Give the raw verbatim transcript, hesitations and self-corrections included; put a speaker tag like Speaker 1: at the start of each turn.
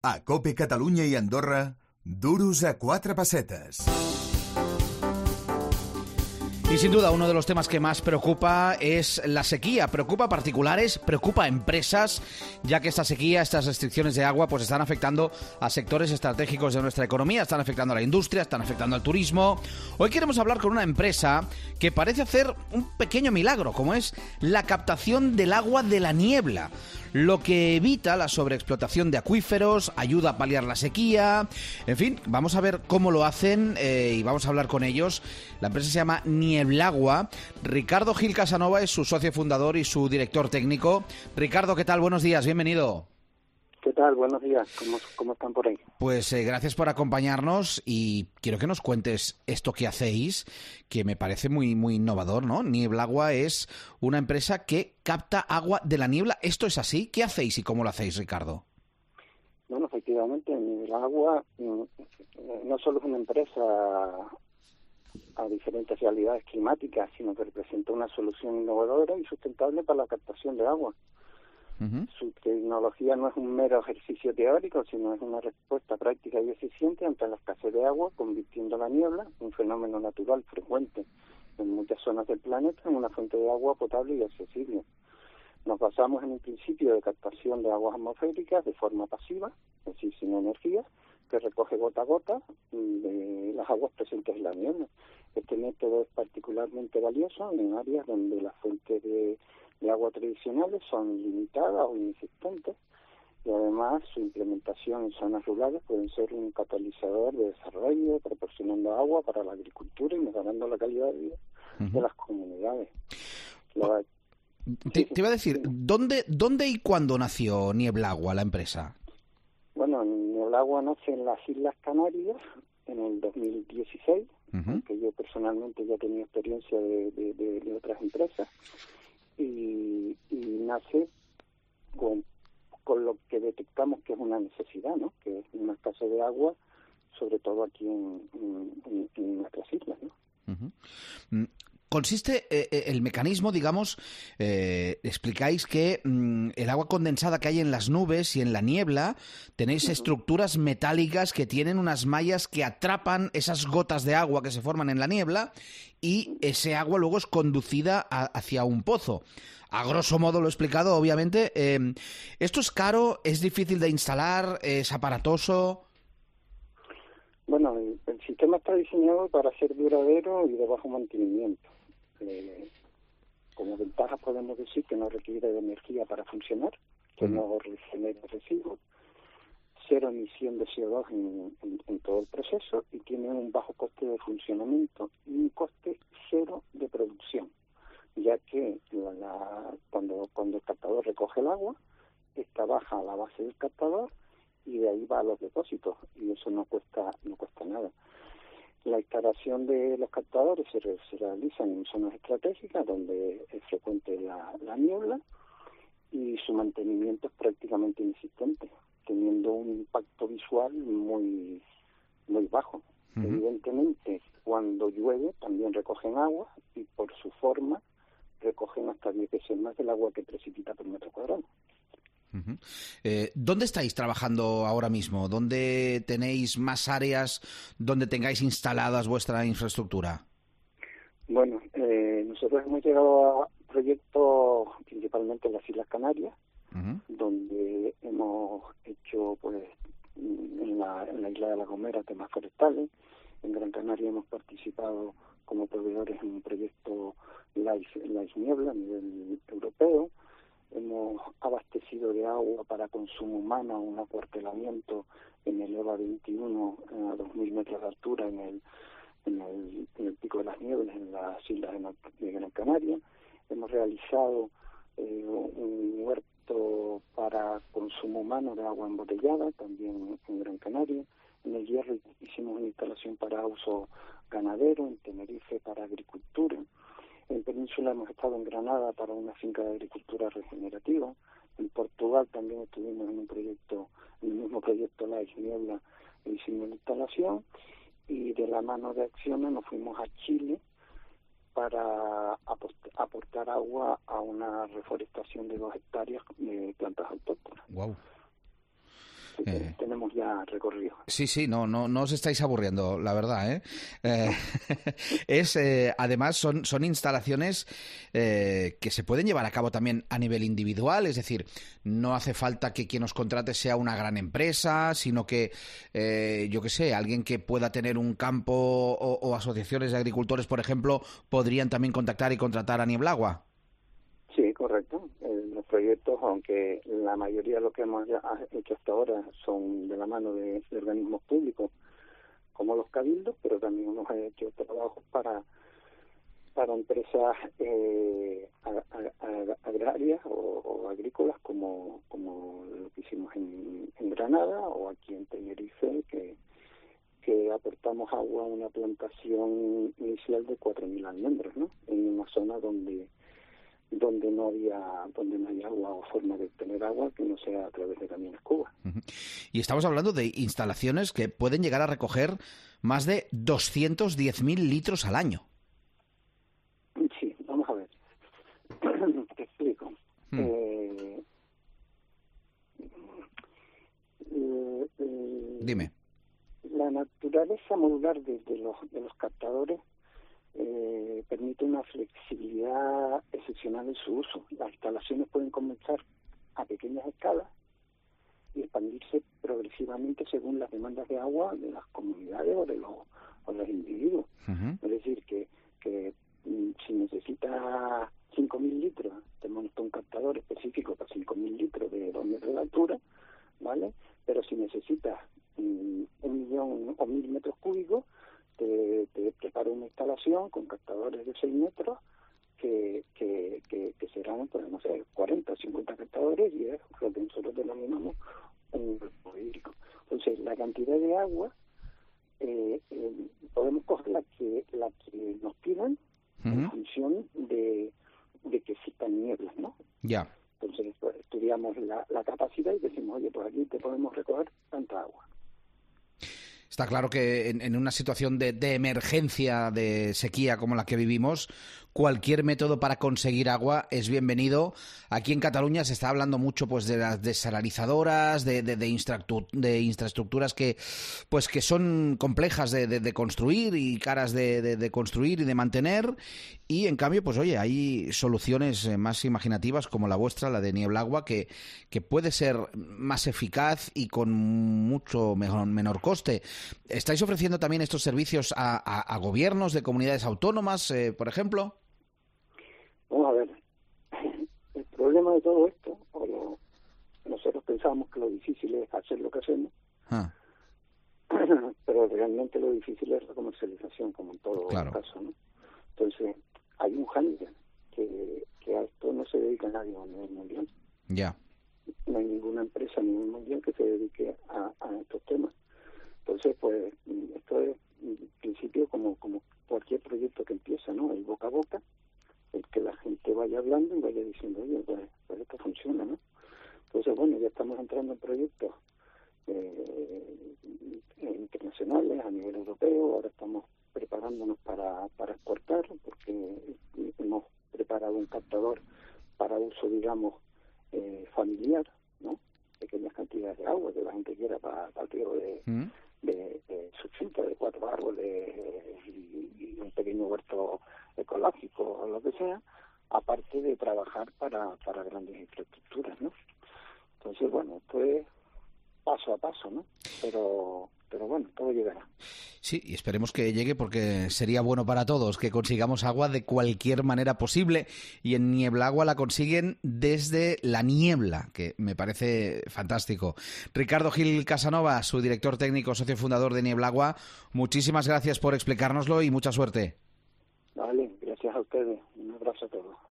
Speaker 1: A COPE Catalunya i Andorra, duros a quatre pessetes.
Speaker 2: Y sin duda uno de los temas que más preocupa es la sequía. Preocupa a particulares, preocupa a empresas, ya que esta sequía, estas restricciones de agua, pues están afectando a sectores estratégicos de nuestra economía, están afectando a la industria, están afectando al turismo. Hoy queremos hablar con una empresa que parece hacer un pequeño milagro, como es la captación del agua de la niebla, lo que evita la sobreexplotación de acuíferos, ayuda a paliar la sequía. En fin, vamos a ver cómo lo hacen eh, y vamos a hablar con ellos. La empresa se llama Nieblagua. Ricardo Gil Casanova es su socio fundador y su director técnico. Ricardo, ¿qué tal? Buenos días, bienvenido.
Speaker 3: ¿Qué tal? Buenos días. ¿Cómo, cómo están por ahí?
Speaker 2: Pues eh, gracias por acompañarnos y quiero que nos cuentes esto que hacéis, que me parece muy muy innovador, ¿no? Nieblagua es una empresa que capta agua de la niebla. ¿Esto es así? ¿Qué hacéis y cómo lo hacéis, Ricardo?
Speaker 3: Bueno, efectivamente, Nieblagua no solo es una empresa a diferentes realidades climáticas, sino que representa una solución innovadora y sustentable para la captación de agua. Uh-huh. Su tecnología no es un mero ejercicio teórico, sino es una respuesta práctica y eficiente ante la escasez de agua, convirtiendo la niebla, un fenómeno natural frecuente en muchas zonas del planeta, en una fuente de agua potable y accesible. Nos basamos en un principio de captación de aguas atmosféricas de forma pasiva, es decir, sin energía, que recoge gota a gota de las aguas presentes en la niebla. Este método es particularmente valioso en áreas donde las fuentes de de agua tradicionales son limitadas o inexistentes, y además su implementación en zonas rurales puede ser un catalizador de desarrollo, proporcionando agua para la agricultura y mejorando la calidad de vida uh-huh. de las comunidades. La...
Speaker 2: Te, te iba a decir, ¿dónde, ¿dónde y cuándo nació Nieblagua, la empresa?
Speaker 3: Bueno, Nieblagua nace en las Islas Canarias en el dos mil dieciséis, uh-huh. que yo personalmente ya tenía experiencia de, de, de, de otras empresas. Y, y nace con, con lo que detectamos que es una necesidad, ¿no? Que es una escasez de agua, sobre todo aquí en, en, en nuestras islas, ¿no?
Speaker 2: Uh-huh. Consiste eh, el mecanismo, digamos, eh, explicáis que mm, el agua condensada que hay en las nubes y en la niebla, tenéis uh-huh. estructuras metálicas que tienen unas mallas que atrapan esas gotas de agua que se forman en la niebla y ese agua luego es conducida a, hacia un pozo. A grosso modo lo he explicado, obviamente. Eh, ¿Esto es caro? ¿Es difícil de instalar? ¿Es aparatoso?
Speaker 3: Bueno, el, el sistema está diseñado para ser duradero y de bajo mantenimiento. Eh, como ventajas podemos decir que no requiere de energía para funcionar, que mm. no genera residuos, cero emisión de C O dos en, en, en todo el proceso y tiene un bajo coste de funcionamiento y un coste cero de producción, ya que la, la, cuando, cuando el captador recoge el agua, esta baja a la base del captador y de ahí va a los depósitos y eso no cuesta no cuesta nada. La instalación de los captadores se, re, se realiza en zonas estratégicas donde es frecuente la, la niebla y su mantenimiento es prácticamente inexistente, teniendo un impacto visual muy muy bajo. Uh-huh. Evidentemente, cuando llueve también recogen agua y por su forma recogen hasta diez veces más del agua que precipita por metro cuadrado.
Speaker 2: Uh-huh. Eh, ¿Dónde estáis trabajando ahora mismo? ¿Dónde tenéis más áreas donde tengáis instaladas vuestra infraestructura?
Speaker 3: Bueno, eh, nosotros hemos llegado a proyectos principalmente en las Islas Canarias, uh-huh. donde hemos hecho, pues, en la, en la isla de La Gomera temas forestales. En Gran Canaria hemos participado como proveedores en un proyecto Life, Life Niebla a nivel europeo. Hemos abastecido de agua para consumo humano un acuartelamiento en el EVA veintiuno a dos mil metros de altura en el, en el, en el Pico de las Nieves, en las islas de, de Gran Canaria. Hemos realizado eh, un huerto para consumo humano de agua embotellada, también en Gran Canaria. En el Hierro hicimos una instalación para uso ganadero, en Tenerife para agricultura. En Península hemos estado en Granada para una finca de agricultura regenerativa. En Portugal también estuvimos en un proyecto, en el mismo proyecto La Niebla, hicimos una instalación. Y de la mano de Acciona nos fuimos a Chile para aportar agua a una reforestación de dos hectáreas de plantas autóctonas.
Speaker 2: Wow.
Speaker 3: Eh, tenemos ya recorrido.
Speaker 2: Sí, sí, no, no, no os estáis aburriendo, la verdad, ¿eh? eh es, eh, además, son, son instalaciones eh, que se pueden llevar a cabo también a nivel individual, es decir, no hace falta que quien os contrate sea una gran empresa, sino que, eh, yo qué sé, alguien que pueda tener un campo o, o asociaciones de agricultores, por ejemplo, podrían también contactar y contratar a Nieblagua.
Speaker 3: Sí, correcto. Eh, los proyectos, aunque la mayoría de lo que hemos ya hecho hasta ahora son de la mano de, de organismos públicos, como los cabildos, pero también hemos hecho trabajos para para empresas eh, a, a, agrarias o, o agrícolas, como como lo que hicimos en, en Granada o aquí en Tenerife, que que aportamos agua a una plantación inicial de cuatro mil almendros, ¿no? En una zona donde donde no había donde no hay agua o forma de obtener agua que no sea a través de camiones Cuba.
Speaker 2: Uh-huh. Y estamos hablando de instalaciones que pueden llegar a recoger más de doscientos diez mil litros al año.
Speaker 3: Sí, vamos a ver. Te explico. Hmm. Eh, eh, eh,
Speaker 2: Dime.
Speaker 3: La naturaleza modular de, de los de los captadores Eh, permite una flexibilidad excepcional en su uso. Las instalaciones pueden comenzar a pequeñas escalas y expandirse progresivamente según las demandas de agua de las comunidades o de los, o de los individuos. Uh-huh. Es decir, que, que si necesita cinco mil litros, te monta un captador específico para cinco mil litros de dos metros de altura, ¿vale? Pero si necesitas um, un millón o mil metros cúbicos, Te, te preparo una instalación con captadores de seis metros que, que, que, que serán, pues, no sé, cuarenta o cincuenta captadores, y es lo que nosotros denominamos un grupo hídrico. Entonces, la cantidad de agua eh, eh, podemos coger la que la que nos pidan uh-huh. en función de, de que existan nieblas, ¿no?
Speaker 2: Ya. Yeah.
Speaker 3: Entonces, pues, estudiamos la, la capacidad y decimos, oye, pues aquí te podemos recoger tanta agua.
Speaker 2: Está claro que en, en una situación de, de emergencia, de sequía como la que vivimos, cualquier método para conseguir agua es bienvenido. Aquí en Cataluña se está hablando mucho, pues, de las desalinizadoras, de, de, de, instructu- de infraestructuras que, pues, que son complejas de, de, de construir y caras de, de, de construir y de mantener. Y en cambio, pues oye, hay soluciones más imaginativas como la vuestra, la de Nieblagua, que, que puede ser más eficaz y con mucho mejor, menor coste. ¿Estáis ofreciendo también estos servicios a, a, a gobiernos de comunidades autónomas, eh, por ejemplo?
Speaker 3: Vamos a ver, el problema de todo esto, o lo, nosotros pensábamos que lo difícil es hacer lo que hacemos, ah. pero realmente lo difícil es la comercialización, como en todo claro. caso, ¿no? Entonces, hay un hándicap que, que a esto no se dedica nadie a nivel mundial.
Speaker 2: Ya. Yeah.
Speaker 3: No hay ninguna empresa a nivel mundial que se dedique a, a estos temas. Entonces, pues, esto es, en principio, como, como cualquier proyecto que empieza, ¿no? El boca a boca, el que la gente vaya hablando y vaya diciendo, oye, pues, pues esto funciona, ¿no? Entonces, bueno, ya estamos entrando en proyectos eh, internacionales a nivel europeo, ahora estamos preparándonos para, para exportar, porque hemos preparado un captador para uso, digamos, eh, familiar, ¿no? Pequeñas cantidades de agua que la gente quiera para, para el riego de, ¿Mm? de, de su finca, de cuatro árboles y, y un pequeño huerto ecológico o lo que sea, aparte de trabajar para, para grandes infraestructuras, ¿no? Entonces, bueno, esto es paso a paso, ¿no? Pero... pero bueno, todo llegará.
Speaker 2: Sí, y esperemos que llegue porque sería bueno para todos que consigamos agua de cualquier manera posible, y en Nieblagua la consiguen desde la niebla, que me parece fantástico. Ricardo Gil Casanova, su director técnico, socio fundador de Nieblagua, muchísimas gracias por explicárnoslo y mucha suerte.
Speaker 3: Vale, gracias a ustedes. Un abrazo a todos.